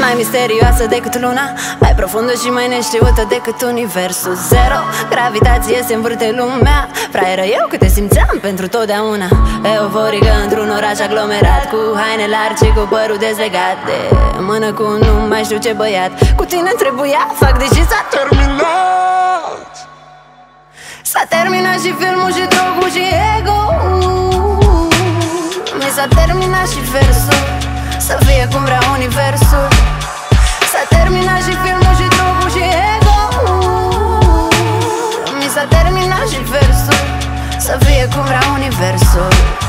Mai misterioasă decât luna, mai profundă și mai neștiută decât universul. Zero gravitație se învârte lumea. Fraieră eu că te simțeam pentru totdeauna. Euforică într-un oraș aglomerat, cu haine largi și cu părul dezlegat, de mână cu nu mai știu ce băiat. Cu tine trebuia, fac deși s-a terminat. S-a terminat și filmul și drogul și ego. Mi s-a terminat și versul, să fie cum vrea universul. S-a terminat și filmul și drogul și ego. Mi s-a terminat și versul, să fie cum vrea universul.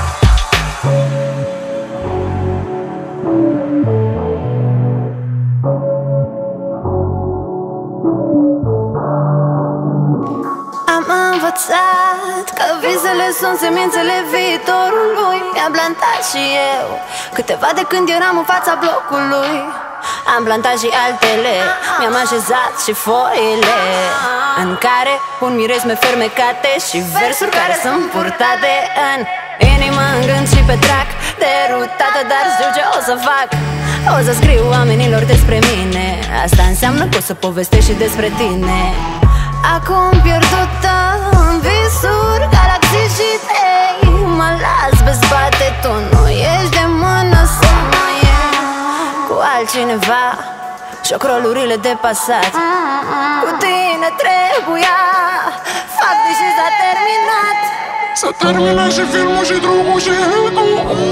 Am învățat că visele sunt semințele viitorului. Mi-am plantat și eu câteva de când eram în fața blocului. Am plantat și altele, mi-am așezat și foile în care pun miresme fermecate și versuri care sunt purtate în inimă, în gând și pe trac. Derutată, dar știu ce o să fac. O să scriu oamenilor despre mine. Asta înseamnă că o să povestesc și despre tine. Acum pierdută în visuri, galaxii și tei. Mă las pe spate, tu nu ești de mână să mă iei cu altcineva și ocrolurile de pasat. Cu tine trebuia, fac deși s-a terminat. S-a terminat și filmul și drumul și ego.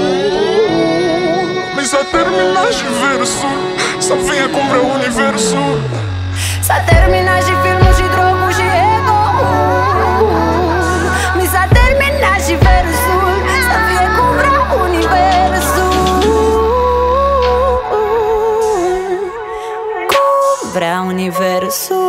Mi s-a terminat și versul, să fie cum vrea universul. S-a terminat și filmul și drogul și ego. Mi s-a terminat și versul, să fie cum vrea universul. Cum vrea universul.